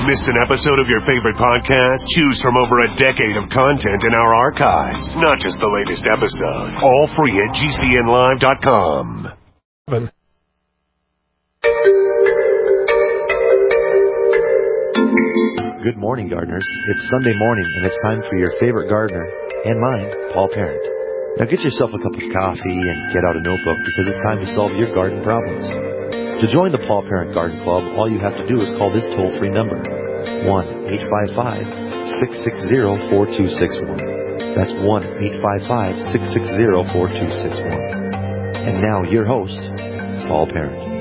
Missed an episode of your favorite podcast? Choose from over a decade of content in our archives. Not just the latest episode. All free at GCNlive.com. Good morning, gardeners. It's Sunday morning, and it's time for your favorite gardener, and mine, Paul Parent. Now get yourself a cup of coffee and get out a notebook because it's time to solve your garden problems. To join the Paul Parent Garden Club, all you have to do is call this toll-free number, 1-855-660-4261. That's 1-855-660-4261. And now your host, Paul Parent.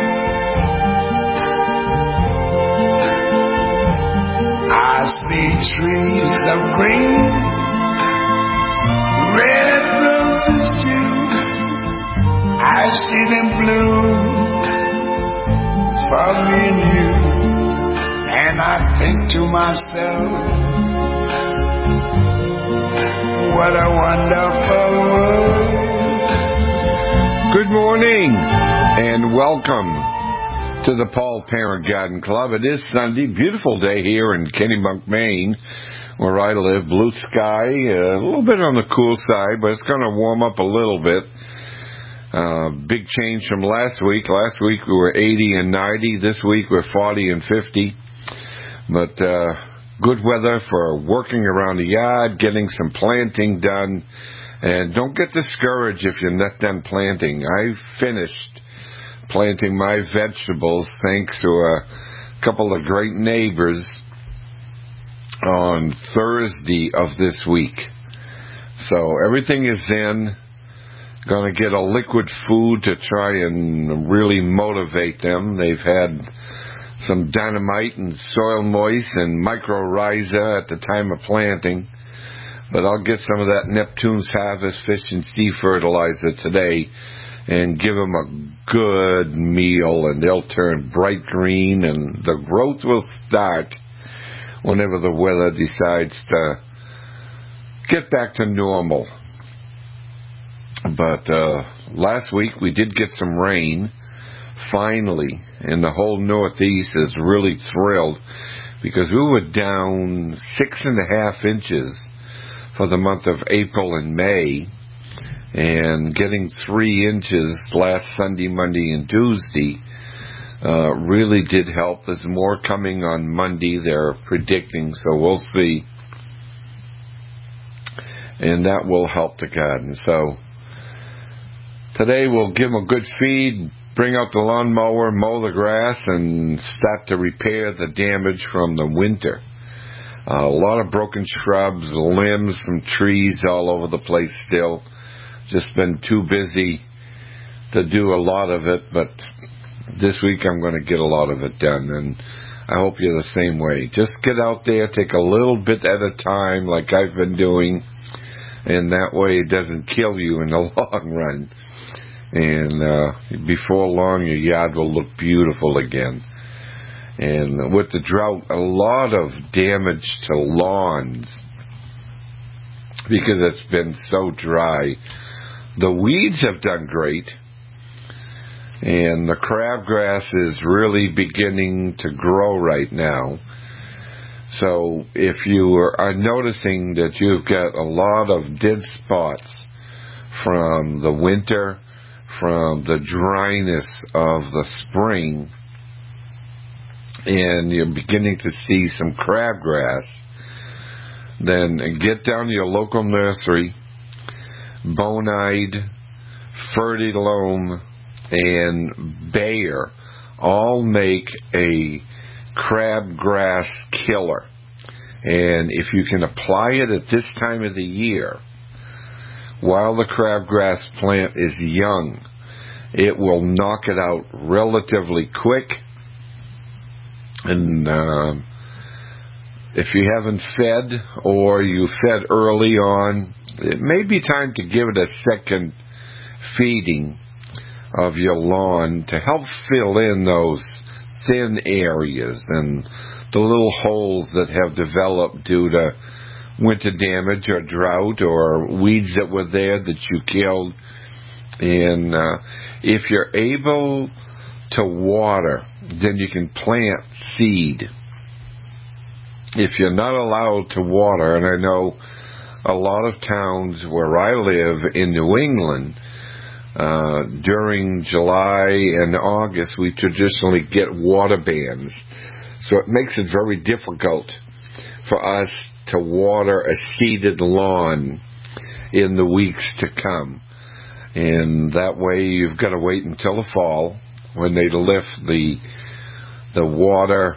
I see trees of green, red roses too. I see them bloom for me and you. And I think to myself, what a wonderful world. Good morning and welcome to the Paul Parent Garden Club. It is Sunday, beautiful day here in Kennebunk, Maine, where I live. Blue sky, a little bit on the cool side, but it's going to warm up a little bit. Big change from last week. Last week we were 80 and 90. This week we're 40 and 50. But good weather for working around the yard, getting some planting done. And don't get discouraged if you're not done planting. I finished planting my vegetables thanks to a couple of great neighbors on Thursday of this week. So everything is in. Going to get a liquid food to try and really motivate them. They've had some dynamite and soil moist and mycorrhiza at the time of planting. But I'll get some of that Neptune's Harvest Fish and Sea Fertilizer today and give them a good meal, and they'll turn bright green, and the growth will start whenever the weather decides to get back to normal. But last week we did get some rain, finally, and the whole Northeast is really thrilled because we were down 6.5 inches for the month of April and May, and getting 3 inches last Sunday, Monday, and Tuesday really did help. There's more coming on Monday, they're predicting, so we'll see. And that will help the garden. So today we'll give them a good feed, bring out the lawnmower, mow the grass, and start to repair the damage from the winter. A lot of broken shrubs, limbs, some trees all over the place still. Just been too busy to do a lot of it, but this week I'm going to get a lot of it done, and I hope you're the same way. Just get out there, take a little bit at a time like I've been doing, and that way it doesn't kill you in the long run. And before long, your yard will look beautiful again. And with the drought, a lot of damage to lawns because it's been so dry. The weeds have done great, and the crabgrass is really beginning to grow right now. So if you are noticing that you've got a lot of dead spots from the winter, from the dryness of the spring, and you're beginning to see some crabgrass, then get down to your local nursery. Bonide, Fertilome, and Bayer all make a crabgrass killer. And if you can apply it at this time of the year, while the crabgrass plant is young, it will knock it out relatively quick. And if you haven't fed or you fed early on, it may be time to give it a second feeding of your lawn to help fill in those thin areas and the little holes that have developed due to winter damage or drought or weeds that were there that you killed. And if you're able to water, then you can plant seed. if you're not allowed to water, and I know a lot of towns where I live in New England, during July and August, we traditionally get water bans. So it makes it very difficult for us to water a seeded lawn in the weeks to come. And that way you've got to wait until the fall when they lift the water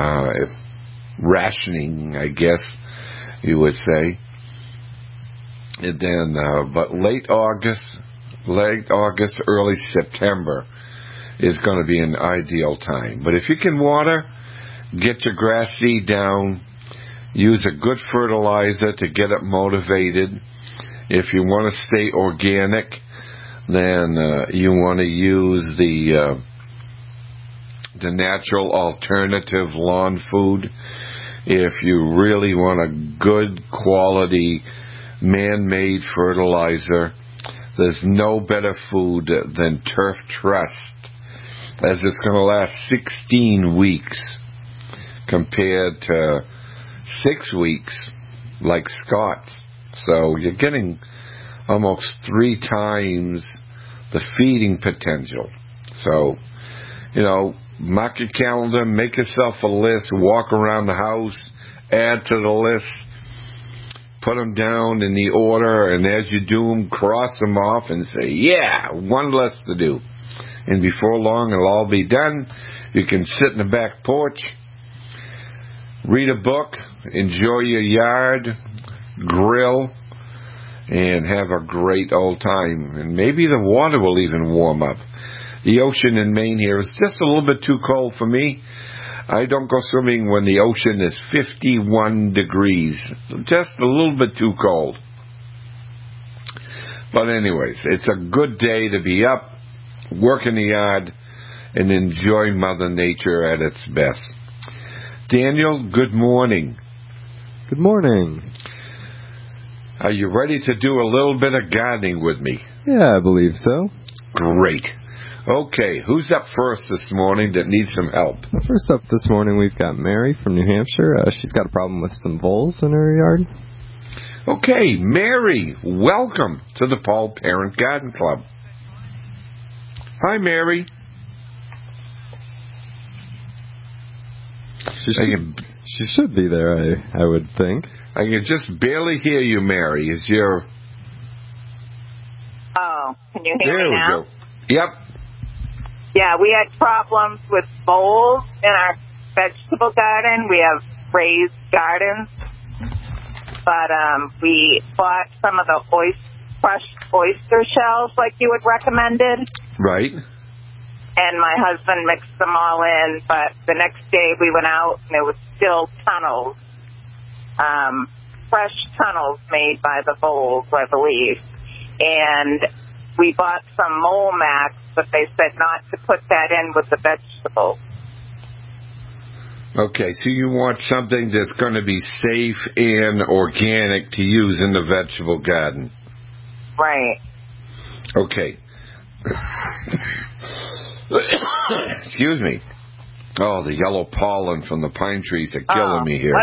rationing, I guess you would say. And then, but late August, early September is going to be an ideal time. But if you can water, get your grass seed down, use a good fertilizer to get it motivated. If you want to stay organic, then you want to use the natural alternative lawn food. If you really want a good quality man-made fertilizer, there's no better food than Turf Trust, as it's going to last 16 weeks compared to 6 weeks like Scott's. So you're getting almost 3 times the feeding potential. So, mark your calendar, make yourself a list, walk around the house, add to the list, put them down in the order, and as you do them, cross them off and say, yeah, one less to do. And before long, it'll all be done. You can sit in the back porch, read a book, enjoy your yard, grill, and have a great old time. And maybe the water will even warm up. The ocean in Maine here is just a little bit too cold for me. I don't go swimming when the ocean is 51 degrees. Just a little bit too cold. But anyways, it's a good day to be up, work in the yard, and enjoy Mother Nature at its best. Daniel, good morning. Good morning. Are you ready to do a little bit of gardening with me? Yeah, I believe so. Great. Okay, who's up first this morning that needs some help? First up this morning, we've got Mary from New Hampshire. She's got a problem with some voles in her yard. Okay, Mary, welcome to the Paul Parent Garden Club. Hi, Mary. She should be there, I would think. I can just barely hear you, Mary. Oh, can you hear me now? There we go. Yep. Yeah, we had problems with voles in our vegetable garden. We have raised gardens. But we bought some of the crushed oyster shells like you had recommended. Right. And my husband mixed them all in. But the next day we went out and there was still tunnels. Fresh tunnels made by the voles, I believe. And we bought some mole mats, but they said not to put that in with the vegetables. Okay, so you want something that's going to be safe and organic to use in the vegetable garden. Right. Okay. Excuse me. Oh, the yellow pollen from the pine trees are killing me here.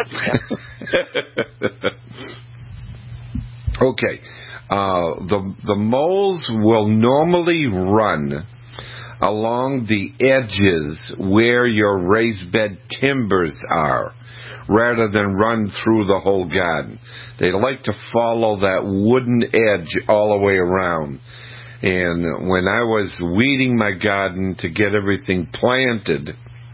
Okay. The moles will normally run along the edges where your raised bed timbers are, rather than run through the whole garden. They like to follow that wooden edge all the way around. And when I was weeding my garden to get everything planted,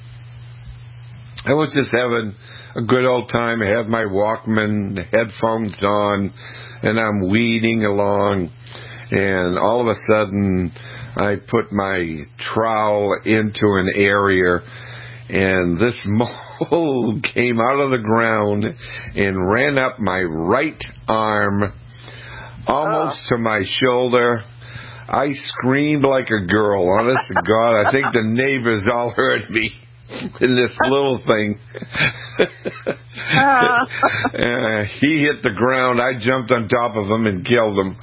I was just having a good old time. I had my Walkman, the headphones on, and I'm weeding along. And all of a sudden, I put my trowel into an area, and this mole came out of the ground and ran up my right arm, almost to my shoulder. I screamed like a girl. Honest to God, I think the neighbors all heard me in this little thing. He hit the ground. I jumped on top of him and killed him.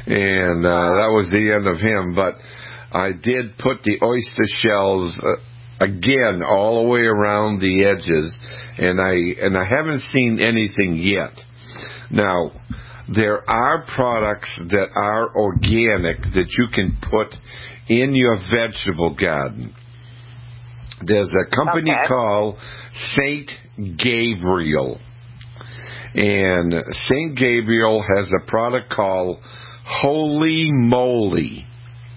And that was the end of him. But I did put the oyster shells again, all the way around the edges, and I haven't seen anything yet. Now, there are products that are organic that you can put in your vegetable garden. There's a company called St. Gabriel. And St. Gabriel has a product called Holy Moly.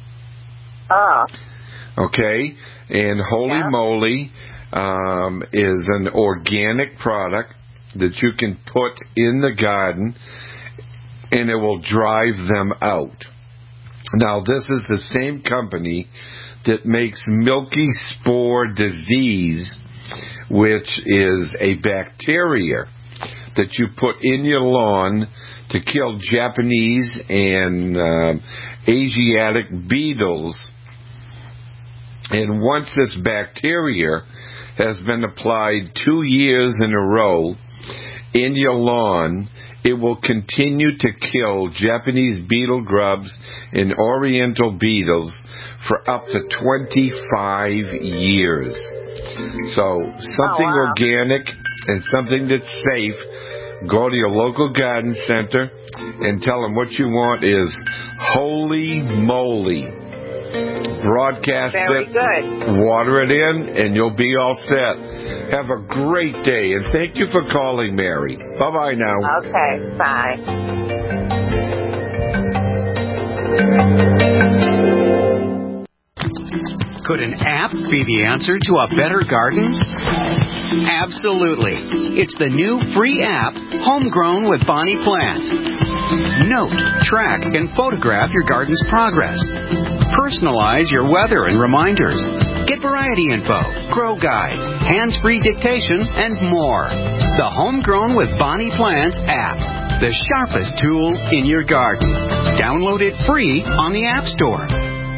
Okay? And Holy Moly is an organic product that you can put in the garden, and it will drive them out. Now, this is the same company that makes milky spore disease, which is a bacteria that you put in your lawn to kill Japanese and Asiatic beetles. And once this bacteria has been applied 2 years in a row in your lawn, it will continue to kill Japanese beetle grubs and oriental beetles for up to 25 years. So something organic and something that's safe. Go to your local garden center and tell them what you want is Holy Moly. Broadcast it, water it in, and you'll be all set. Have a great day, and thank you for calling, Mary. Bye-bye now. Okay, bye. Could an app be the answer to a better garden? Absolutely. It's the new free app, Homegrown with Bonnie Plants. Note, track, and photograph your garden's progress. Personalize your weather and reminders. Get variety info, grow guides, hands-free dictation, and more. The Homegrown with Bonnie Plants app. The sharpest tool in your garden. Download it free on the App Store.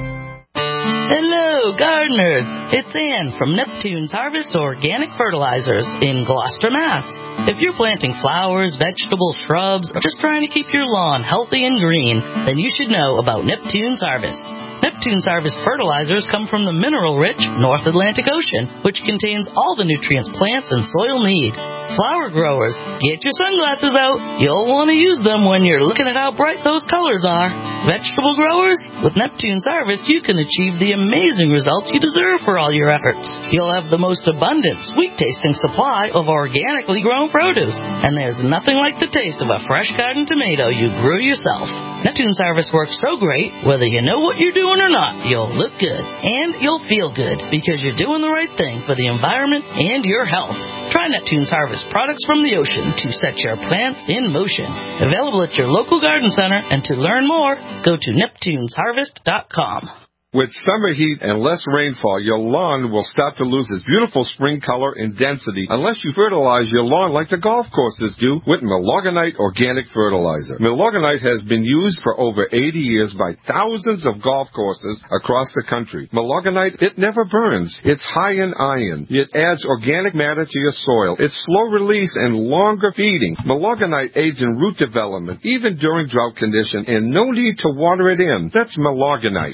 Hello, gardeners. It's Ann from Neptune's Harvest Organic Fertilizers in Gloucester, Mass. If you're planting flowers, vegetables, shrubs, or just trying to keep your lawn healthy and green, then you should know about Neptune's Harvest. Neptune's Harvest fertilizers come from the mineral-rich North Atlantic Ocean, which contains all the nutrients plants and soil need. Flower growers, get your sunglasses out. You'll want to use them when you're looking at how bright those colors are. Vegetable growers, with Neptune's Harvest, you can achieve the amazing results you deserve for all your efforts. You'll have the most abundant, sweet-tasting supply of organically grown produce, and there's nothing like the taste of a fresh garden tomato you grew yourself. Neptune's Harvest works so great, whether you know what you're doing or not, you'll look good, and you'll feel good, because you're doing the right thing for the environment and your health. Try Neptune's Harvest products from the ocean to set your plants in motion. Available at your local garden center, and to learn more, go to neptunesharvest.com. With summer heat and less rainfall, your lawn will start to lose its beautiful spring color and density unless you fertilize your lawn like the golf courses do with Milorganite Organic Fertilizer. Milorganite has been used for over 80 years by thousands of golf courses across the country. Milorganite, it never burns. It's high in iron. It adds organic matter to your soil. It's slow release and longer feeding. Milorganite aids in root development, even during drought conditions, and no need to water it in. That's Milorganite.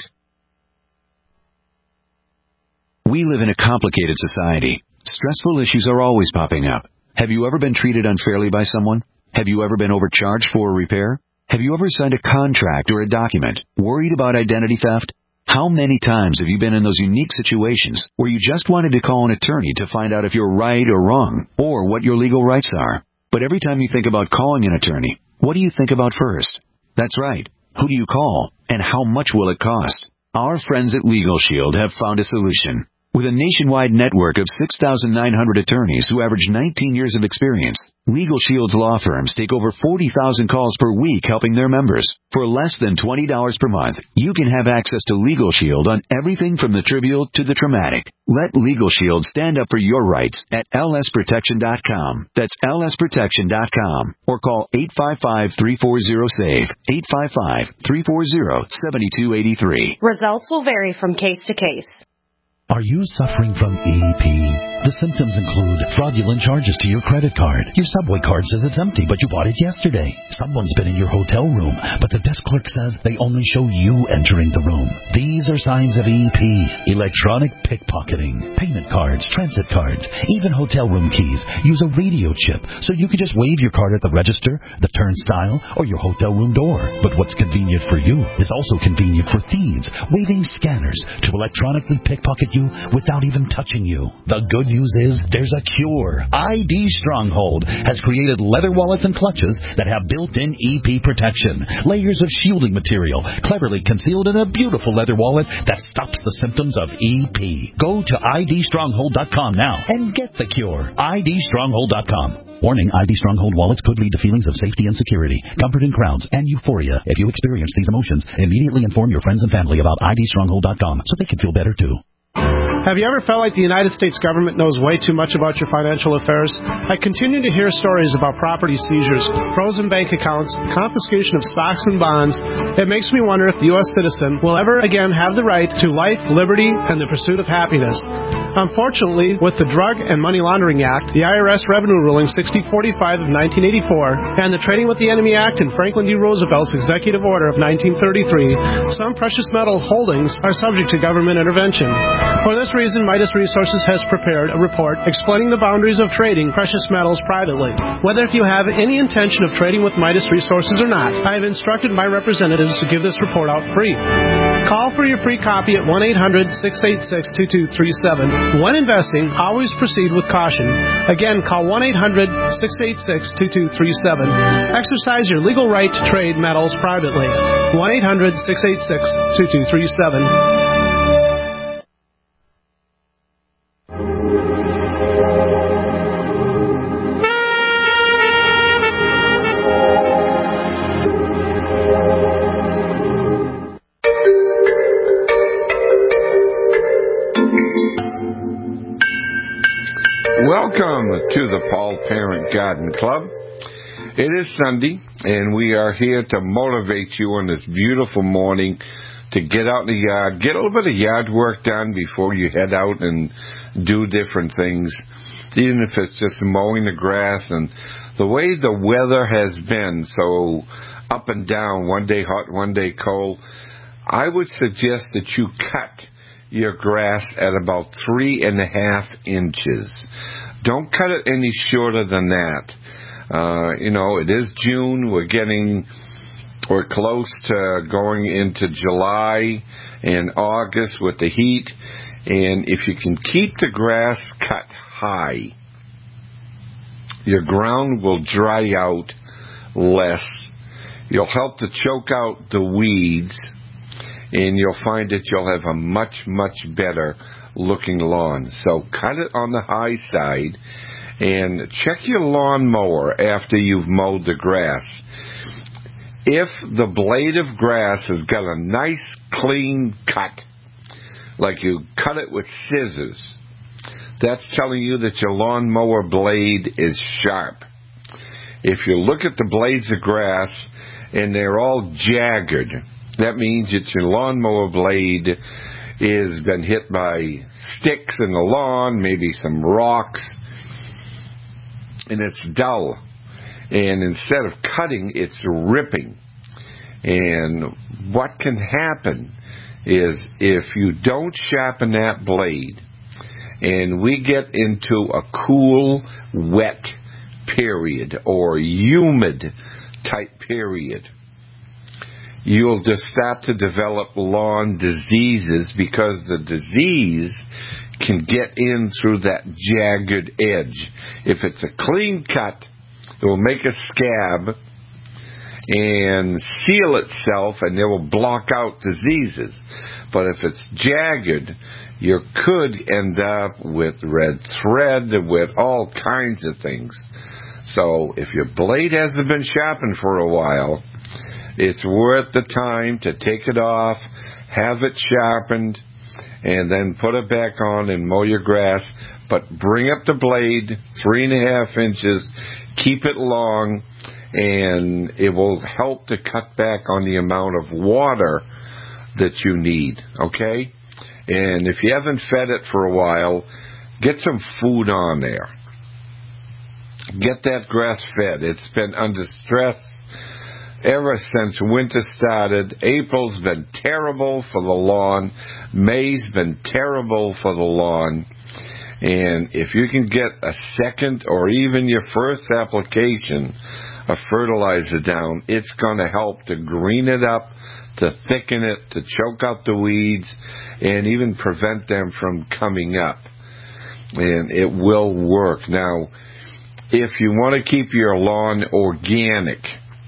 We live in a complicated society. Stressful issues are always popping up. Have you ever been treated unfairly by someone? Have you ever been overcharged for a repair? Have you ever signed a contract or a document worried about identity theft? How many times have you been in those unique situations where you just wanted to call an attorney to find out if you're right or wrong, or what your legal rights are? But every time you think about calling an attorney, what do you think about first? That's right. Who do you call, and how much will it cost? Our friends at Legal Shield have found a solution. With a nationwide network of 6,900 attorneys who average 19 years of experience, Legal Shield's law firms take over 40,000 calls per week helping their members. For less than $20 per month, you can have access to Legal Shield on everything from the trivial to the traumatic. Let Legal Shield stand up for your rights at lsprotection.com. That's lsprotection.com. Or call 855-340-SAVE, 855-340-7283. Results will vary from case to case. Are you suffering from EP? The symptoms include fraudulent charges to your credit card. Your Subway card says it's empty, but you bought it yesterday. Someone's been in your hotel room, but the desk clerk says they only show you entering the room. These are signs of EP. Electronic pickpocketing. Payment cards, transit cards, even hotel room keys use a radio chip, so you can just wave your card at the register, the turnstile, or your hotel room door. But what's convenient for you is also convenient for thieves, waving scanners to electronically pickpocket you without even touching you. The good news is there's a cure. ID Stronghold has created leather wallets and clutches that have built-in EP protection. Layers of shielding material cleverly concealed in a beautiful leather wallet that stops the symptoms of EP. Go to idstronghold.com now and get the cure. idstronghold.com. Warning, ID Stronghold wallets could lead to feelings of safety and security, comfort in crowds, and euphoria. If you experience these emotions, immediately inform your friends and family about idstronghold.com so they can feel better too. Have you ever felt like the United States government knows way too much about your financial affairs? I continue to hear stories about property seizures, frozen bank accounts, confiscation of stocks and bonds. It makes me wonder if the U.S. citizen will ever again have the right to life, liberty, and the pursuit of happiness. Unfortunately, with the Drug and Money Laundering Act, the IRS Revenue Ruling 6045 of 1984, and the Trading with the Enemy Act and Franklin D. Roosevelt's Executive Order of 1933, some precious metal holdings are subject to government intervention. For this reason, Midas Resources has prepared a report explaining the boundaries of trading precious metals privately. Whether if you have any intention of trading with Midas Resources or not, I have instructed my representatives to give this report out free. Call for your free copy at 1-800-686-2237. When investing, always proceed with caution. Again, call 1-800-686-2237. Exercise your legal right to trade metals privately. 1-800-686-2237. Welcome to the Paul Parent Garden Club. It is Sunday, and we are here to motivate you on this beautiful morning to get out in the yard, get a little bit of yard work done before you head out and do different things, even if it's just mowing the grass. And the way the weather has been so up and down, one day hot, one day cold, I would suggest that you cut your grass at about 3.5 inches. Don't cut it any shorter than that. It is June. We're close to going into July and August with the heat. And if you can keep the grass cut high, your ground will dry out less. You'll help to choke out the weeds, and you'll find that you'll have a much, much better looking lawn. So cut it on the high side and check your lawnmower after you've mowed the grass. If the blade of grass has got a nice clean cut, like you cut it with scissors, that's telling you that your lawnmower blade is sharp. If you look at the blades of grass and they're all jagged, that means that your lawnmower blade has been hit by sticks in the lawn, maybe some rocks, and it's dull. And instead of cutting, it's ripping. And what can happen is if you don't sharpen that blade, and we get into a cool, wet period or humid type period, you'll just start to develop lawn diseases because the disease can get in through that jagged edge. If it's a clean cut, it will make a scab and seal itself, and it will block out diseases. But if it's jagged, you could end up with red thread, with all kinds of things. So if your blade hasn't been sharpened for a while, it's worth the time to take it off, have it sharpened, and then put it back on and mow your grass. But bring up the blade 3.5 inches, keep it long, and it will help to cut back on the amount of water that you need, okay? And if you haven't fed it for a while, get some food on there. Get that grass fed. It's been under stress ever since winter started. April's been terrible for the lawn. May's been terrible for the lawn. And if you can get a second or even your first application of fertilizer down, it's going to help to green it up, to thicken it, to choke out the weeds, and even prevent them from coming up. And it will work. Now, if you want to keep your lawn organic,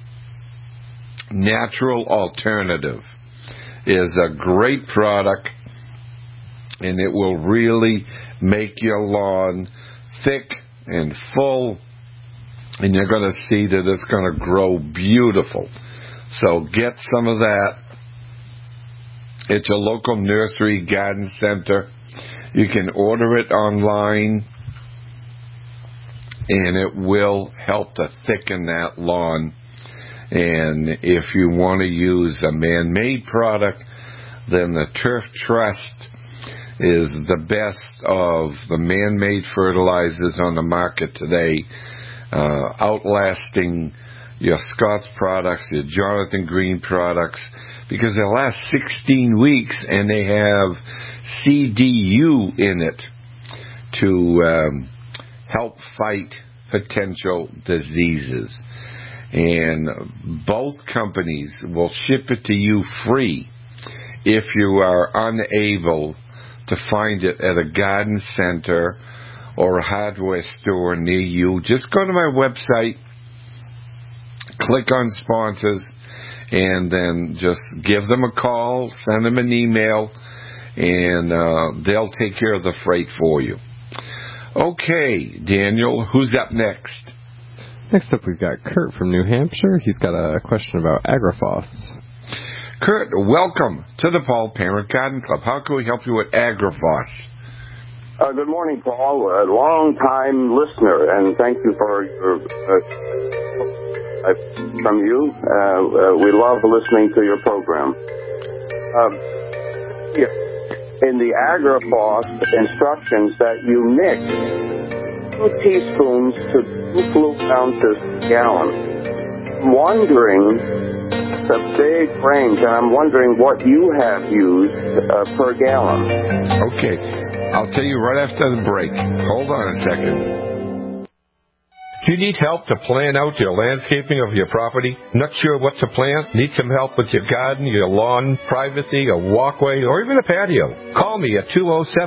Natural Alternative is a great product, and it will really make your lawn thick and full, and you're going to see that it's going to grow beautiful. So get some of that at your local nursery, garden center. You can order it online, and it will help to thicken that lawn. And if you want to use a man-made product, then the Turf Trust is the best of the man-made fertilizers on the market today, outlasting your Scott's products, your Jonathan Green products, because they last 16 weeks and they have CDU in it to help fight potential diseases. And both companies will ship it to you free if you are unable to find it at a garden center or a hardware store near you. Just go to my website, click on sponsors, and then just give them a call, send them an email, and they'll take care of the freight for you. Okay, Daniel, who's up next? Next up, we've got Kurt from New Hampshire. He's got a question about AgriFos. Kurt, welcome to the Paul Parent Garden Club. How can we help you with AgriFos? Good morning, Paul. A long-time listener, and thank you for your from you. We love listening to your program. In the AgriFos instructions that you mix 2 teaspoons to 2 fluid ounces per gallon. I'm wondering, it's a big range, and I'm wondering what you have used per gallon. Okay, I'll tell you right after the break. Hold on a second. Do you need help to plan out your landscaping of your property? Not sure what to plant? Need some help with your garden, your lawn, privacy, a walkway, or even a patio? Call me at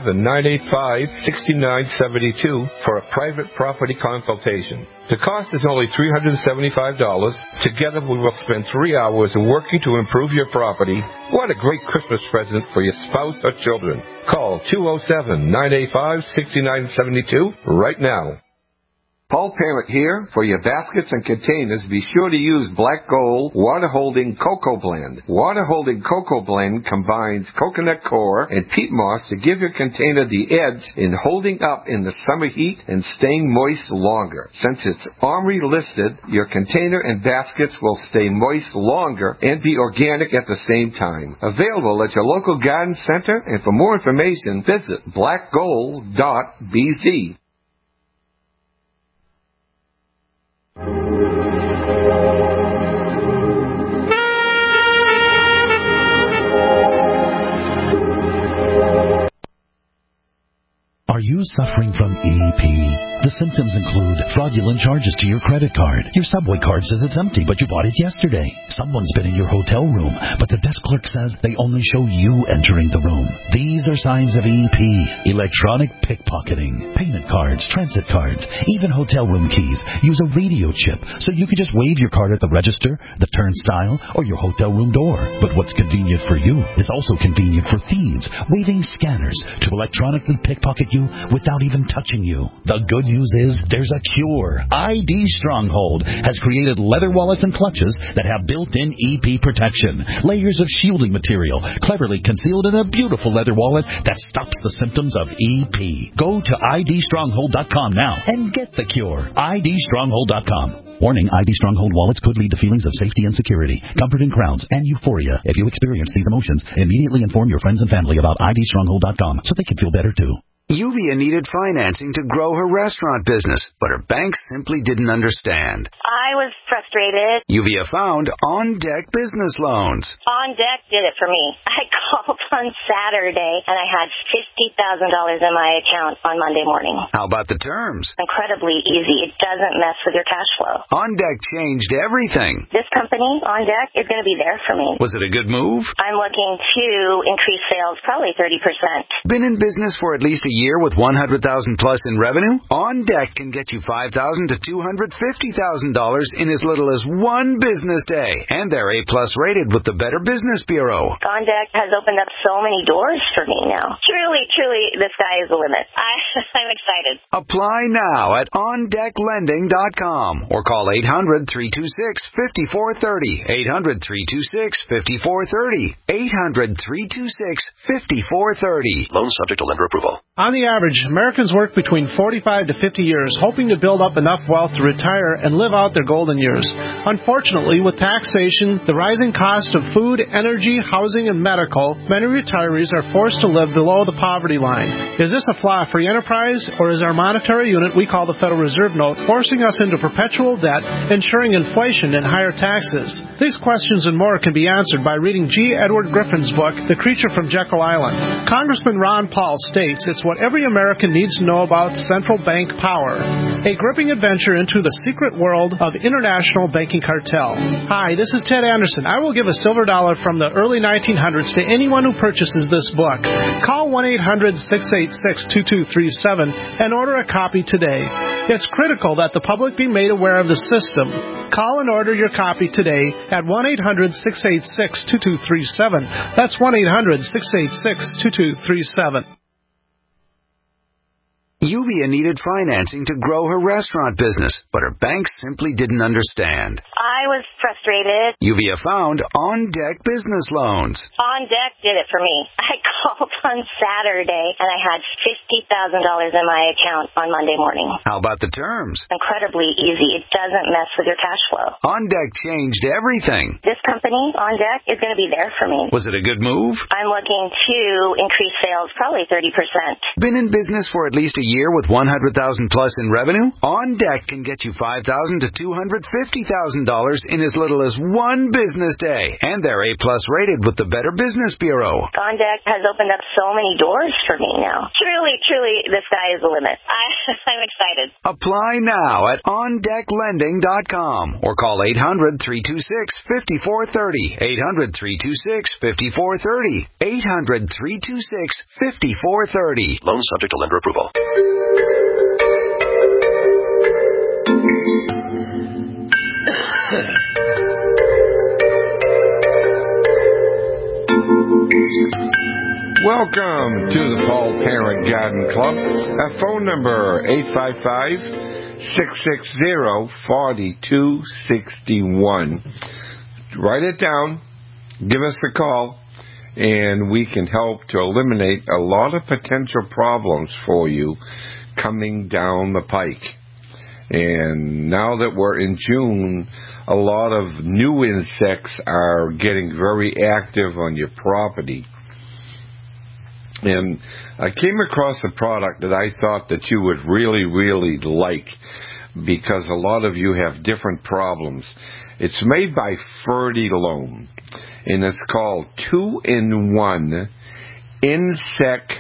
207-985-6972 for a private property consultation. The cost is only $375. Together we will spend 3 hours working to improve your property. What a great Christmas present for your spouse or children. Call 207-985-6972 right now. Paul Parent here. For your baskets and containers, be sure to use Black Gold Water Holding Cocoa Blend. Water Holding Cocoa Blend combines coconut coir and peat moss to give your container the edge in holding up in the summer heat and staying moist longer. Since it's OMRI listed, your container and baskets will stay moist longer and be organic at the same time. Available at your local garden center, and for more information, visit blackgold.bz. Are you suffering from EP? The symptoms include fraudulent charges to your credit card. Your subway card says it's empty, but you bought it yesterday. Someone's been in your hotel room, but the desk clerk says they only show you entering the room. These are signs of EP. Electronic pickpocketing. Payment cards, transit cards, even hotel room keys use a radio chip, so you can just wave your card at the register, the turnstile, or your hotel room door. But what's convenient for you is also convenient for thieves, waving scanners to electronically pickpocket you without even touching you. The good news is there's a cure. ID Stronghold has created leather wallets and clutches that have built-in EP protection. Layers of shielding material cleverly concealed in a beautiful leather wallet that stops the symptoms of EP. Go to idstronghold.com now and get the cure. idstronghold.com. Warning, ID Stronghold wallets could lead to feelings of safety and security, comfort in crowds, and euphoria. If you experience these emotions, immediately inform your friends and family about idstronghold.com so they can feel better too. Yuvia needed financing to grow her restaurant business, but her bank simply didn't understand. I was frustrated. Yuvia found On Deck Business Loans. On Deck did it for me. I called on Saturday, and I had $50,000 in my account on Monday morning. How about the terms? Incredibly easy. It doesn't mess with your cash flow. On Deck changed everything. This company, On Deck, is going to be there for me. Was it a good move? I'm looking to increase sales probably 30%. Been in business for at least a year with $100,000 plus in revenue? On Deck can get you $5,000 to $250,000 in as little as one business day. And they're A-plus rated with the Better Business Bureau. On Deck has opened up so many doors for me now. Truly, the sky is the limit. I'm excited. Apply now at OnDeckLending.com or call 800-326-5430. 800-326-5430. 800-326-5430. Loan subject to lender approval. On the average, Americans work between 45 to 50 years, hoping to build up enough wealth to retire and live out their golden years. Unfortunately, with taxation, the rising cost of food, energy, housing, and medical, many retirees are forced to live below the poverty line. Is this a flaw free enterprise, or is our monetary unit we call the Federal Reserve Note forcing us into perpetual debt, ensuring inflation and higher taxes? These questions and more can be answered by reading G. Edward Griffin's book, The Creature from Jekyll Island. Congressman Ron Paul states it's what every American needs to know about central bank power. A gripping adventure into the secret world of international banking cartel. Hi, this is Ted Anderson. I will give a silver dollar from the early 1900s to anyone who purchases this book. Call 1-800-686-2237 and order a copy today. It's critical that the public be made aware of the system. Call and order your copy today at 1-800-686-2237. That's 1-800-686-2237. Yuvia needed financing to grow her restaurant business, but her bank simply didn't understand. I was frustrated. Yuvia found On Deck Business Loans. On Deck did it for me. I called on Saturday, and I had $50,000 in my account on Monday morning. How about the terms? Incredibly easy. It doesn't mess with your cash flow. On Deck changed everything. This company, On Deck, is going to be there for me. Was it a good move? I'm looking to increase sales probably 30%. Been in business for at least a year with $100,000 plus in revenue? On Deck can get you $5,000 to $250,000 in as little as one business day. And they're A-plus rated with the Better Business Bureau. On Deck has opened up so many doors for me now. Truly, the sky is the limit. I'm excited. Apply now at OnDeckLending.com or call 800-326-5430. 800-326-5430. 800-326-5430. Loan subject to lender approval. Welcome to the Paul Parent Garden Club. Our phone number, 855-660-4261. Write it down, give us a call, and we can help to eliminate a lot of potential problems for you coming down the pike. And now that we're in June, a lot of new insects are getting very active on your property. And I came across a product that I thought that you would really, really like, because a lot of you have different problems. It's made by Fertilome, and it's called 2-in-1 Insect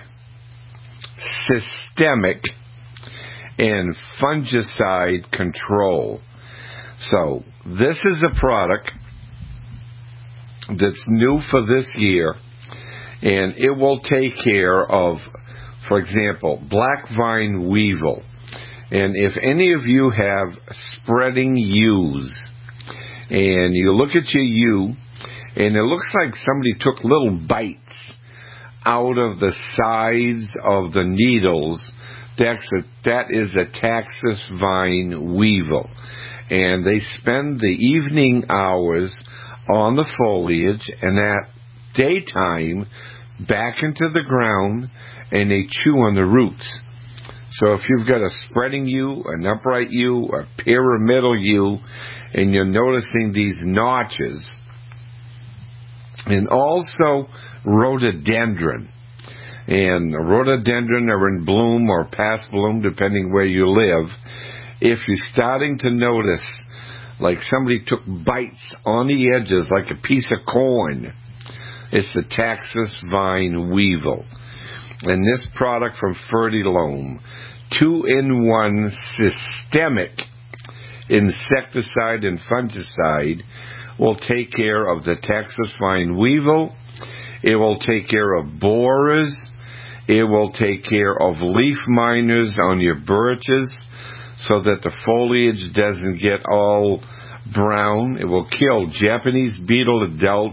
Systemic and Fungicide Control. So this is a product that's new for this year, and it will take care of, for example, black vine weevil. And if any of you have spreading yews, and you look at your yew, and it looks like somebody took little bites out of the sides of the needles That is a Taxus vine weevil. And they spend the evening hours on the foliage, and at daytime back into the ground, and they chew on the roots. So if you've got a spreading yew, an upright yew, a pyramidal yew, and you're noticing these notches, and also rhododendron. And rhododendron are in bloom or past bloom, depending where you live. If you're starting to notice, like somebody took bites on the edges like a piece of corn, it's the Taxus vine weevil. And this product from Fertilome, 2-in-1 systemic insecticide and fungicide, will take care of the Taxus vine weevil. It will take care of borers. It will take care of leaf miners on your birches so that the foliage doesn't get all brown. It will kill Japanese beetle adults.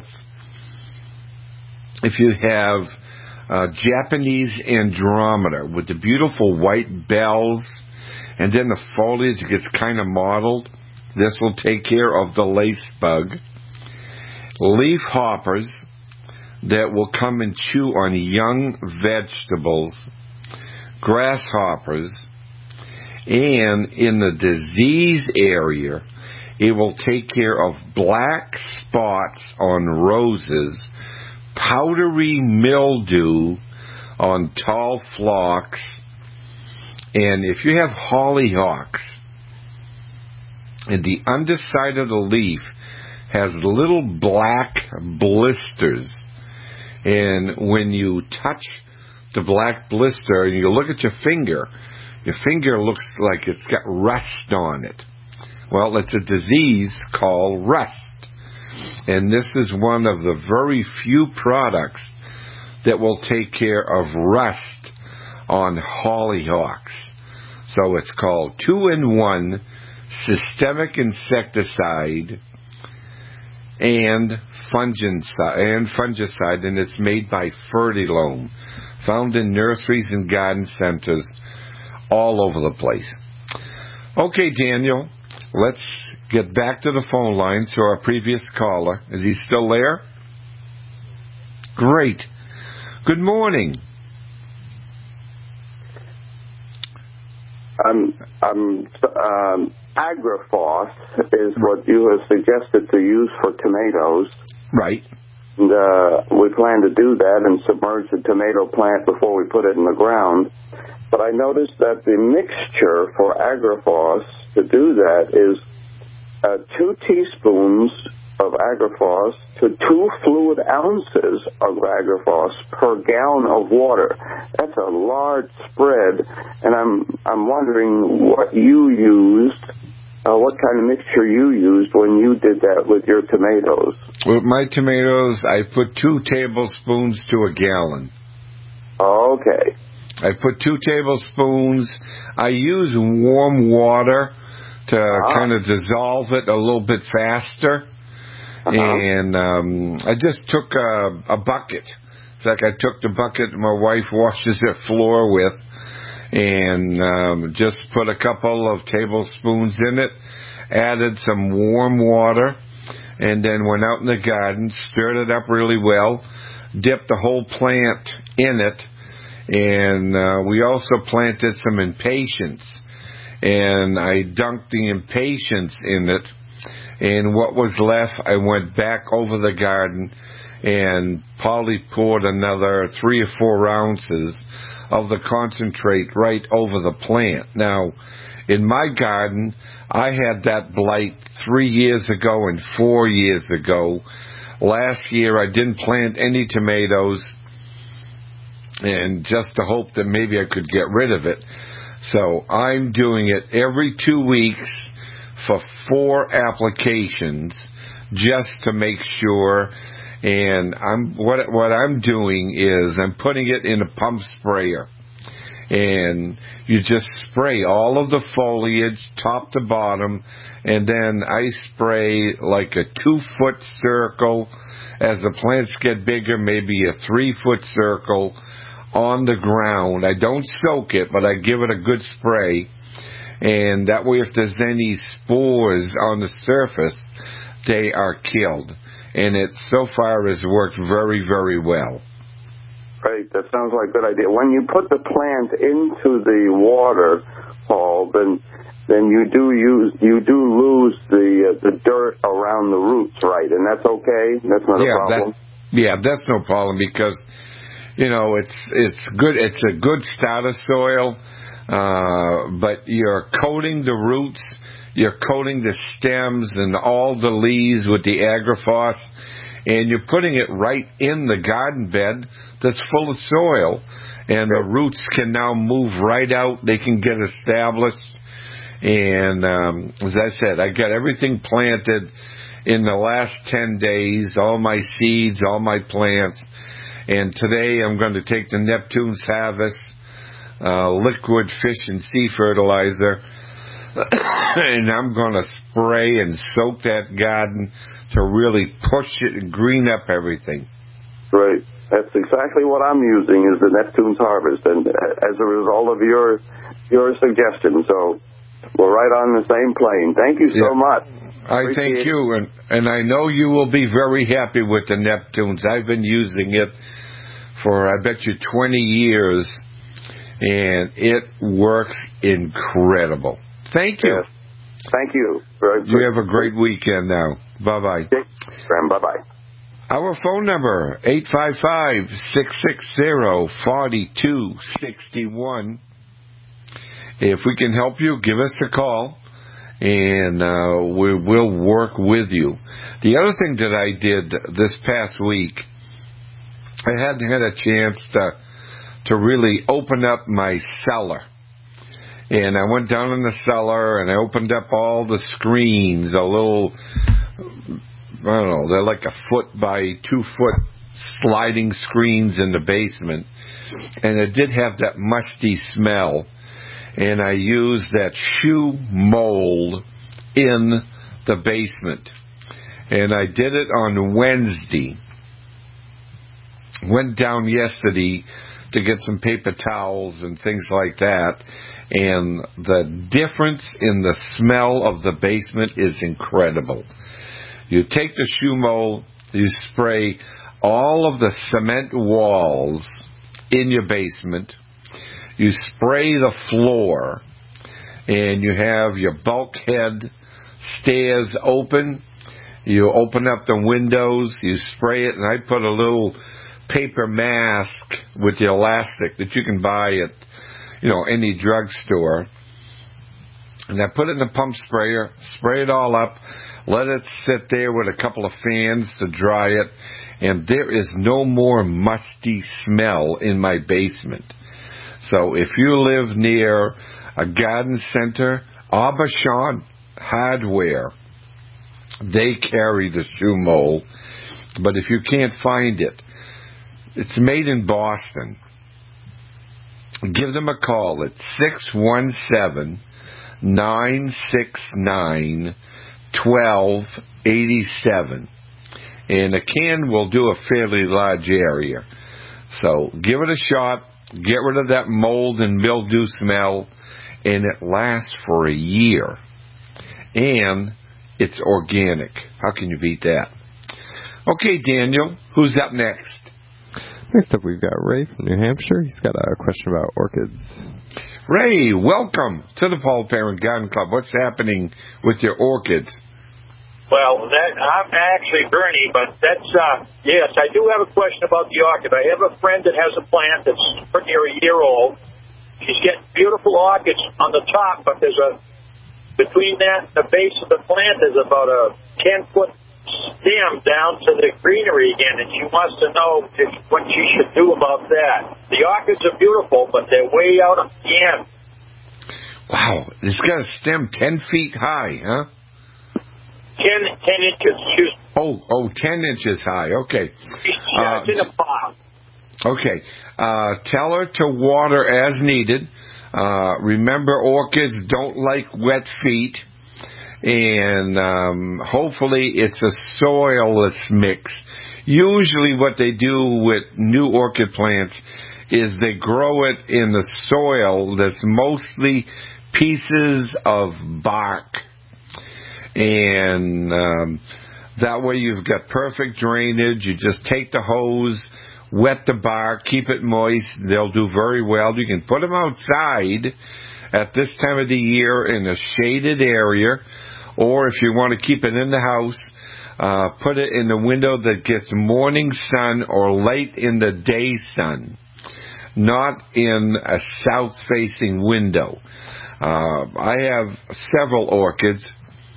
If you have Japanese Andromeda with the beautiful white bells, and then the foliage gets kind of mottled, this will take care of the lace bug. Leaf hoppers that will come and chew on young vegetables, grasshoppers, and in the disease area, it will take care of black spots on roses, powdery mildew on tall phlox, and if you have hollyhocks, and the underside of the leaf has little black blisters, and when you touch the black blister and you look at your finger looks like it's got rust on it. Well, it's a disease called rust. And this is one of the very few products that will take care of rust on hollyhocks. So it's called 2-in-1 systemic insecticide and fungicide, and it's made by Fertilome, found in nurseries and garden centers all over the place. Okay, Daniel, let's get back to the phone lines to our previous caller. Is he still there? Great. Good morning. Agrifos is what you have suggested to use for tomatoes. Right. And, we plan to do that and submerge the tomato plant before we put it in the ground. But I noticed that the mixture for Agrifos to do that is 2 teaspoons of Agrifos to 2 fluid ounces of Agrifos per gallon of water. That's a large spread, and I'm wondering what you used, what kind of mixture you used when you did that with your tomatoes. With my tomatoes, I put 2 tablespoons to a gallon. Okay. I put 2 tablespoons. I use warm water to kind of dissolve it a little bit faster. And I just took a bucket. It's like I took the bucket my wife washes her floor with, and just put a couple of tablespoons in it, added some warm water, and then went out in the garden, stirred it up really well, dipped the whole plant in it, and we also planted some impatiens, and I dunked the impatiens in it. And what was left, I went back over the garden and probably poured another 3 or 4 ounces of the concentrate right over the plant. Now, in my garden, I had that blight 3 years ago and 4 years ago. Last year, I didn't plant any tomatoes, and just to hope that maybe I could get rid of it. So I'm doing it every 2 weeks for 4 applications just to make sure. And what I'm doing is I'm putting it in a pump sprayer, and you just spray all of the foliage top to bottom, and then I spray like a 2-foot circle. As the plants get bigger, maybe a 3-foot circle on the ground. I don't soak it, but I give it a good spray. And that way, if there's any spores on the surface, they are killed. And it so far has worked very, very well. Great. That sounds like a good idea. When you put the plant into the water, Paul, then you do lose the dirt around the roots, right? And that's okay. That's not a problem. That's no problem because it's good. It's a good starter soil, but you're coating the roots, you're coating the stems and all the leaves with the Agrifos, and you're putting it right in the garden bed that's full of soil, and the roots can now move right out. They can get established. And as I said, I got everything planted in the last 10 days, all my seeds, all my plants. And today I'm going to take the Neptune's Harvest liquid fish and sea fertilizer, and I'm going to spray and soak that garden to really push it and green up everything. Great. That's exactly what I'm using is the Neptune's Harvest, and as a result of your suggestion. So we're right on the same plane. Thank you so much. I thank you, and I know you will be very happy with the Neptunes. I've been using it for, I bet you, 20 years, and it works incredible. Thank you. Yes. Thank you. You have a great weekend now. Bye-bye. Bye-bye. Our phone number, 855-660-4261. If we can help you, give us a call, and we will work with you. The other thing that I did this past week, I hadn't had a chance to really open up my cellar. And I went down in the cellar, and I opened up all the screens, a little, I don't know, they're like 1 foot by 2 foot sliding screens in the basement. And it did have that musty smell. And I used that shoe mold in the basement. And I did it on Wednesday. Went down yesterday to get some paper towels and things like that. And the difference in the smell of the basement is incredible. You take the shoe mold, you spray all of the cement walls in your basement. You spray the floor, and you have your bulkhead stairs open. You open up the windows, you spray it, and I put a little paper mask with the elastic that you can buy at, any drugstore. And I put it in the pump sprayer, spray it all up, let it sit there with a couple of fans to dry it, and there is no more musty smell in my basement. So if you live near a garden center, Aubuchon Hardware, they carry the shoe mold. But if you can't find it, it's made in Boston. Give them a call at 617-969-1287. And a can will do a fairly large area. So give it a shot. Get rid of that mold and mildew smell, and it lasts for a year. And it's organic. How can you beat that? Okay, Daniel, who's up next? Next up, we've got Ray from New Hampshire. He's got a question about orchids. Ray, welcome to the Paul Parent Garden Club. What's happening with your orchids? Well, I'm actually Bernie, but that's, yes, I do have a question about the orchid. I have a friend that has a plant that's pretty near a year old. She's getting beautiful orchids on the top, but between that and the base of the plant, there's about a 10-foot stem down to the greenery again, and she wants to know what she should do about that. The orchids are beautiful, but they're way out at the end. Wow, it's got a stem 10 feet high, huh? 10 inches. 10 inches high. Okay. Yeah, it's in a pot. Okay. Tell her to water as needed. Remember, orchids don't like wet feet. And hopefully it's a soilless mix. Usually what they do with new orchid plants is they grow it in the soil that's mostly pieces of bark. And that way you've got perfect drainage. You just take the hose, wet the bark, keep it moist. They'll do very well. You can put them outside at this time of the year in a shaded area, or if you want to keep it in the house, put it in the window that gets morning sun or late in the day sun, not in a south-facing window. I have several orchids,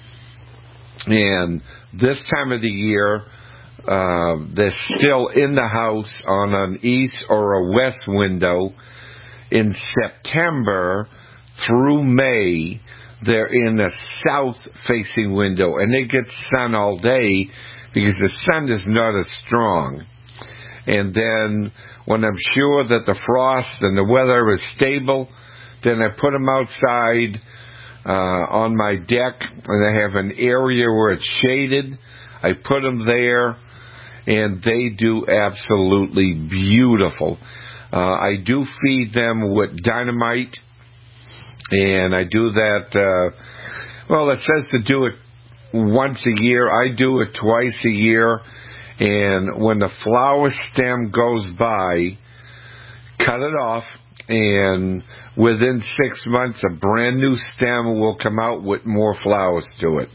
and this time of the year, they're still in the house on an east or a west window. In September through May, they're in a south-facing window, and they get sun all day because the sun is not as strong. And then when I'm sure that the frost and the weather is stable, then I put them outside on my deck, and I have an area where it's shaded. I put them there, and they do absolutely beautiful. I do feed them with dynamite, and I do that, it says to do it once a year. I do it twice a year, and when the flower stem goes by, cut it off, and within 6 months, a brand new stem will come out with more flowers to it.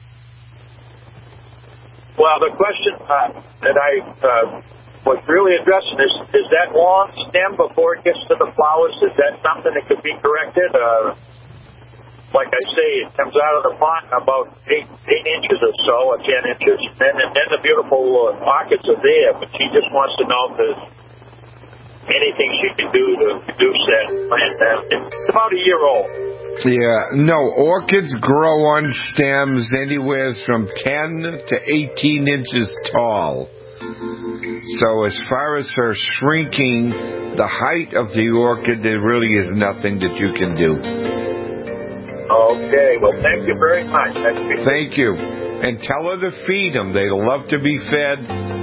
Well, the question that I was really addressing is that long stem before it gets to the flowers, is that something that could be corrected? Like I say, it comes out of the pot about 8 inches or so, or 10 inches, and then the beautiful orchids are there, but she just wants to know if there's anything she can do to reduce that plant. It's about a year old. Yeah, no, orchids grow on stems anywhere from 10 to 18 inches tall. So as far as her shrinking the height of the orchid, there really is nothing that you can do. Okay, well, thank you very much. Thank you. And tell her to feed them. They love to be fed.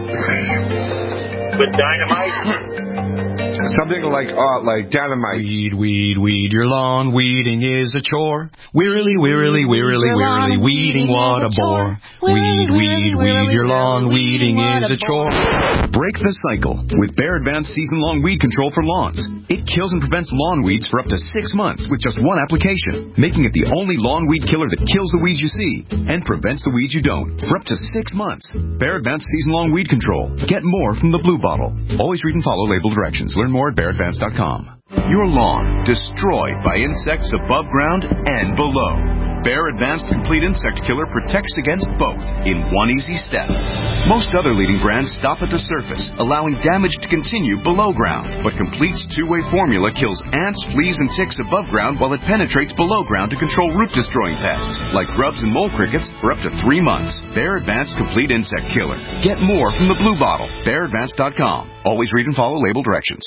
With dynamite? Something like dynamite. Weed your lawn. Weeding is a chore. Wearily, weeding, what a bore. Weed your lawn. Weeding is a chore. Break the cycle with Bear Advanced Season-Long Weed Control for Lawns. It kills and prevents lawn weeds for up to 6 months with just one application, making it the only lawn weed killer that kills the weeds you see and prevents the weeds you don't for up to 6 months. Bear Advanced Season-Long Weed Control. Get more from the blue bottle. Always read and follow label directions. Learn more at BearAdvance.com. Your lawn destroyed by insects above ground and below. Bear Advanced Complete Insect Killer protects against both in one easy step. Most other leading brands stop at the surface, allowing damage to continue below ground. But Complete's two-way formula kills ants, fleas, and ticks above ground while it penetrates below ground to control root-destroying pests like grubs and mole crickets for up to 3 months. Bear Advanced Complete Insect Killer. Get more from the blue bottle. BearAdvance.com. Always read and follow label directions.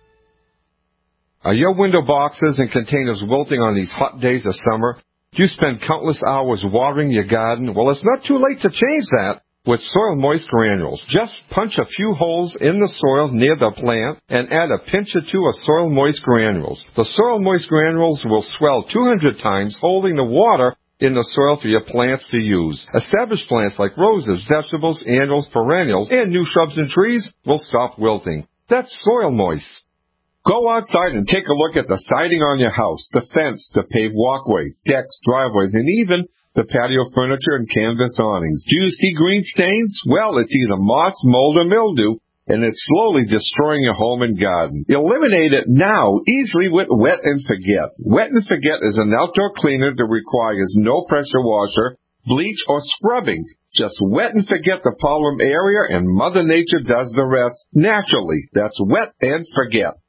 Are your window boxes and containers wilting on these hot days of summer? Do you spend countless hours watering your garden? Well, it's not too late to change that with Soil Moist Granules. Just punch a few holes in the soil near the plant and add a pinch or two of Soil Moist Granules. The Soil Moist Granules will swell 200 times, holding the water in the soil for your plants to use. Established plants like roses, vegetables, annuals, perennials, and new shrubs and trees will stop wilting. That's Soil Moist. Go outside and take a look at the siding on your house, the fence, the paved walkways, decks, driveways, and even the patio furniture and canvas awnings. Do you see green stains? Well, it's either moss, mold, or mildew, and it's slowly destroying your home and garden. Eliminate it now easily with Wet and Forget. Wet and Forget is an outdoor cleaner that requires no pressure washer, bleach, or scrubbing. Just wet and forget the problem area, and Mother Nature does the rest naturally. That's Wet and Forget.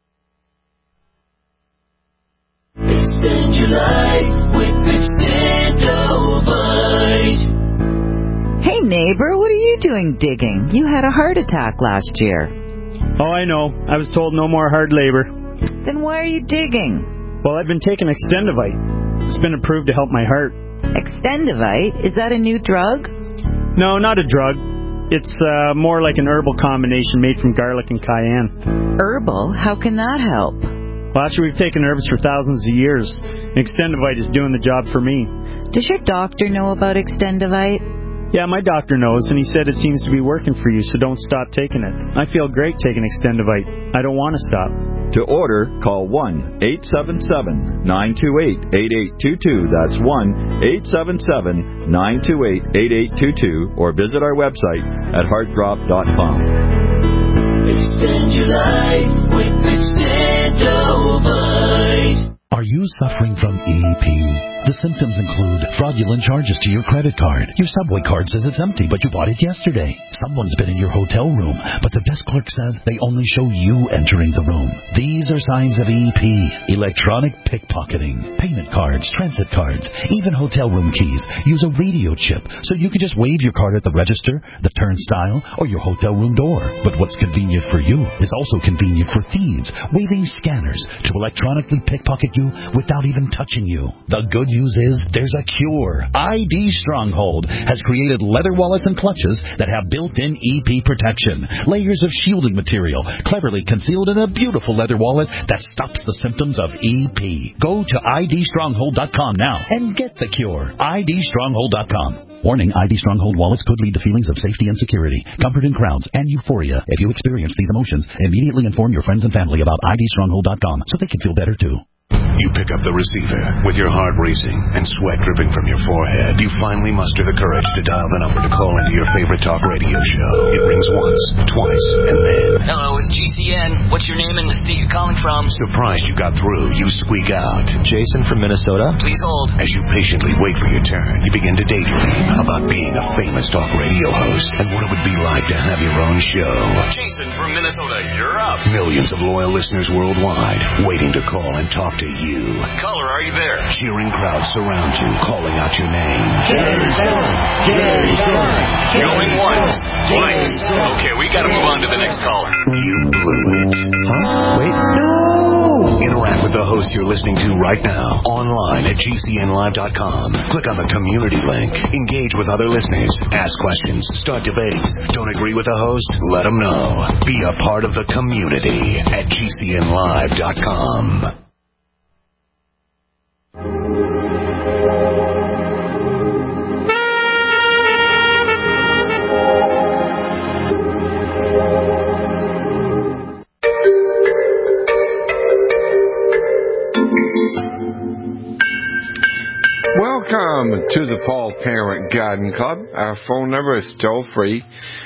Extend your life with Extendovite. Hey neighbor, what are you doing digging? You had a heart attack last year. Oh, I know. I was told no more hard labor. Then why are you digging? Well, I've been taking Extendovite. It's been approved to help my heart. Extendovite? Is that a new drug? No, not a drug. It's more like an herbal combination made from garlic and cayenne. Herbal? How can that help? Well, actually, we've taken herbs for thousands of years. Extendivite is doing the job for me. Does your doctor know about Extendivite? Yeah, my doctor knows, and he said it seems to be working for you, so don't stop taking it. I feel great taking Extendivite. I don't want to stop. To order, call 1-877-928-8822. That's 1-877-928-8822, or visit our website at heartdrop.com. Extend your life with Extendivite. Are you suffering from EP? The symptoms include fraudulent charges to your credit card. Your Subway card says it's empty, but you bought it yesterday. Someone's been in your hotel room, but the desk clerk says they only show you entering the room. These are signs of EP. Electronic pickpocketing, payment cards, transit cards, even hotel room keys use a radio chip, so you can just wave your card at the register, the turnstile, or your hotel room door. But what's convenient for you is also convenient for thieves, waving scanners to electronically pickpocket you without even touching you. The good news is there's a cure. ID Stronghold has created leather wallets and clutches that have built-in EP protection, layers of shielding material cleverly concealed in a beautiful leather wallet that stops the symptoms of EP. Go to idstronghold.com now and get the cure. idstronghold.com. Warning, ID Stronghold wallets could lead to feelings of safety and security, comfort in crowds, and euphoria. If you experience these emotions, immediately inform your friends and family about idstronghold.com so they can feel better too. You pick up the receiver with your heart racing and sweat dripping from your forehead. You finally muster the courage to dial the number to call into your favorite talk radio show. It rings once, twice, and then... Hello, it's GCN. What's your name and the state you're calling from? Surprised you got through, you squeak out. Jason from Minnesota. Please hold. As you patiently wait for your turn, you begin to daydream about being a famous talk radio host and what it would be like to have your own show. Jason from Minnesota, you're up. Millions of loyal listeners worldwide waiting to call and talk to you. Caller, are you there? Cheering crowds surround you, calling out your name. Jerry Thorne! Jerry Thorne! Going once, twice. Okay, we gotta move on to the next caller. You blew it. Huh? Wait, no! Interact with the host you're listening to right now, online at GCNlive.com. Click on the community link. Engage with other listeners. Ask questions. Start debates. Don't agree with the host? Let them know. Be a part of the community at GCNlive.com. Welcome to the Paul Parent Garden Club. Our phone number is toll free,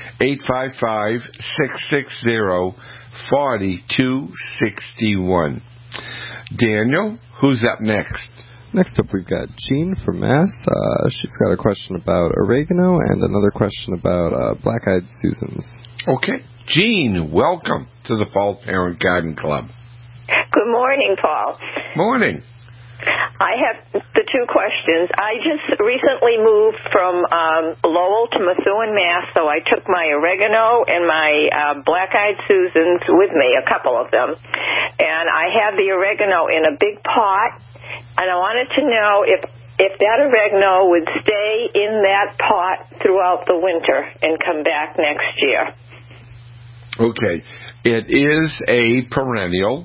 855-660-4261. Daniel, who's up next? Next up, we've got Jean from Mass. She's got a question about oregano and another question about black-eyed Susans. Okay. Jean, welcome to the Paul Parent Garden Club. Good morning, Paul. Morning. I have the two questions. I just recently moved from Lowell to Methuen, Mass., so I took my oregano and my black-eyed Susans with me, a couple of them. And I have the oregano in a big pot, and I wanted to know if that oregano would stay in that pot throughout the winter and come back next year. Okay. It is a perennial,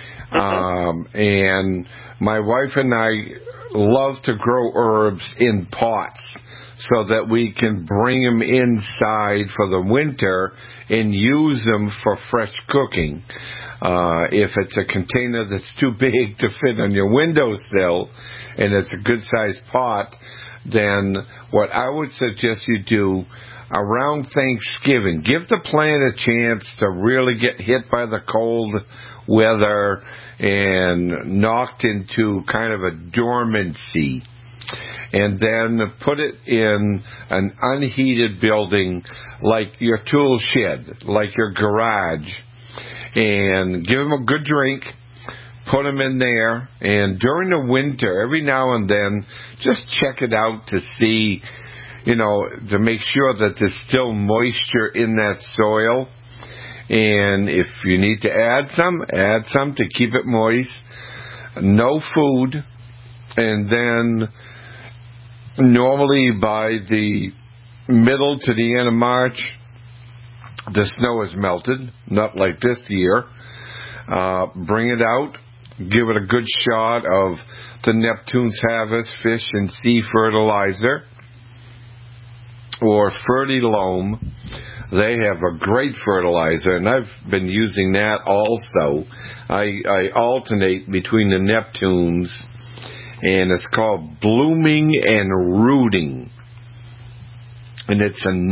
and my wife and I love to grow herbs in pots so that we can bring them inside for the winter and use them for fresh cooking. If it's a container that's too big to fit on your windowsill and it's a good-sized pot, then what I would suggest you do around Thanksgiving, give the plant a chance to really get hit by the cold weather and knocked into kind of a dormancy, and then put it in an unheated building like your tool shed, like your garage, and give them a good drink, put them in there, and during the winter, every now and then, just check it out to see, to make sure that there's still moisture in that soil. And if you need to add some to keep it moist. No food. And then normally by the middle to the end of March, the snow has melted, not like this year. Bring it out. Give it a good shot of the Neptune's Harvest Fish and Sea Fertilizer or Fertiloam. They have a great fertilizer, and I've been using that also. I alternate between the Neptunes, and it's called Blooming and Rooting. And it's a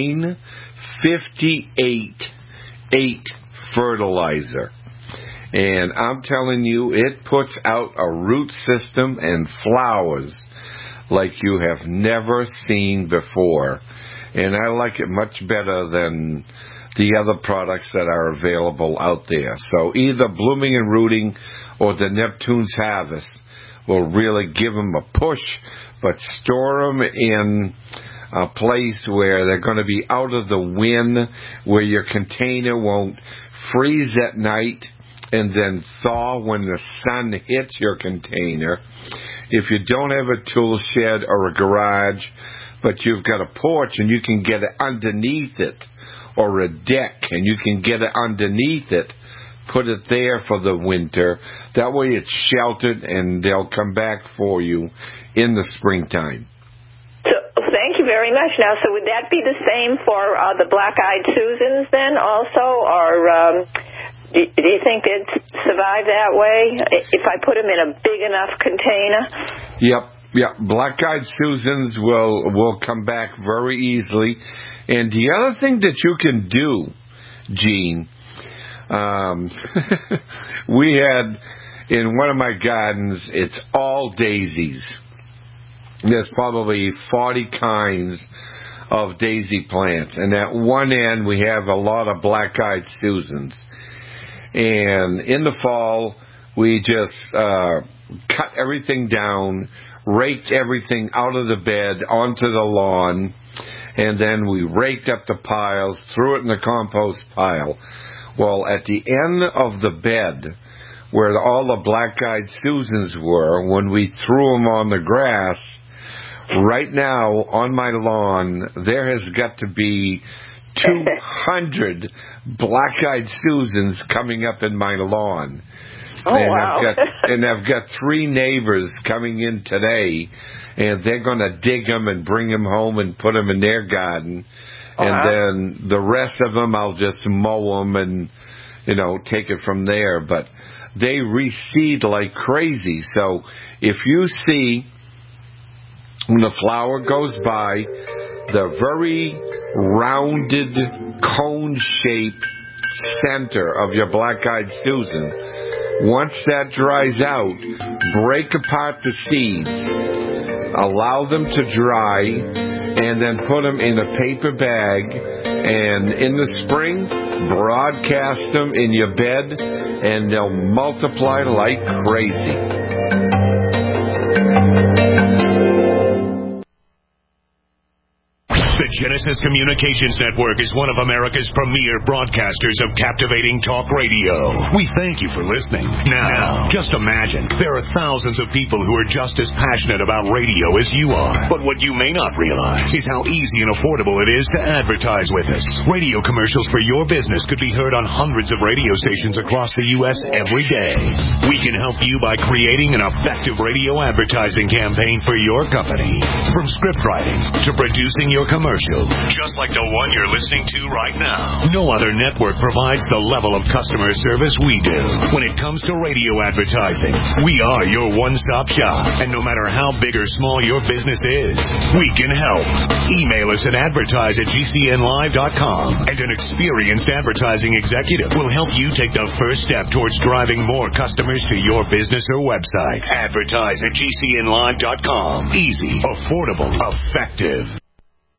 958-8 fertilizer. And I'm telling you, it puts out a root system and flowers like you have never seen before. And I like it much better than the other products that are available out there. So either Blooming and Rooting or the Neptune's Harvest will really give them a push, but store them in a place where they're going to be out of the wind, where your container won't freeze at night and then thaw when the sun hits your container. If you don't have a tool shed or a garage, but you've got a porch and you can get it underneath it, or a deck and you can get it underneath it, put it there for the winter. That way it's sheltered and they'll come back for you in the springtime. So, thank you very much. Now, so would that be the same for the Black-Eyed Susans then also, or do you think they'd survive that way if I put them in a big enough container? Yep. Yeah, Black-Eyed Susans will come back very easily. And the other thing that you can do, Gene, we had in one of my gardens, it's all daisies. There's probably 40 kinds of daisy plants. And at one end, we have a lot of Black-Eyed Susans. And in the fall, we just cut everything down, raked everything out of the bed onto the lawn, and then we raked up the piles, threw it in the compost pile. Well, at the end of the bed, where all the Black-Eyed Susans were, when we threw them on the grass, right now on my lawn, there has got to be 200 Black-Eyed Susans coming up in my lawn. Oh, and wow. I've got 3 neighbors coming in today, and they're going to dig them and bring them home and put them in their garden. And then the rest of them, I'll just mow them and, take it from there. But they reseed like crazy. So if you see when the flower goes by, the very rounded cone-shaped center of your Black-Eyed Susan, once that dries out, break apart the seeds, allow them to dry, and then put them in a paper bag, and in the spring, broadcast them in your bed, and they'll multiply like crazy. The Genesis Communications Network is one of America's premier broadcasters of captivating talk radio. We thank you for listening. Now, just imagine, there are thousands of people who are just as passionate about radio as you are. But what you may not realize is how easy and affordable it is to advertise with us. Radio commercials for your business could be heard on hundreds of radio stations across the U.S. every day. We can help you by creating an effective radio advertising campaign for your company. From script writing to producing your commercial, just like the one you're listening to right now. No other network provides the level of customer service we do. When it comes to radio advertising, we are your one-stop shop. And no matter how big or small your business is, we can help. Email us at advertise@gcnlive.com, and an experienced advertising executive will help you take the first step towards driving more customers to your business or website. Advertise@gcnlive.com. Easy, affordable, effective.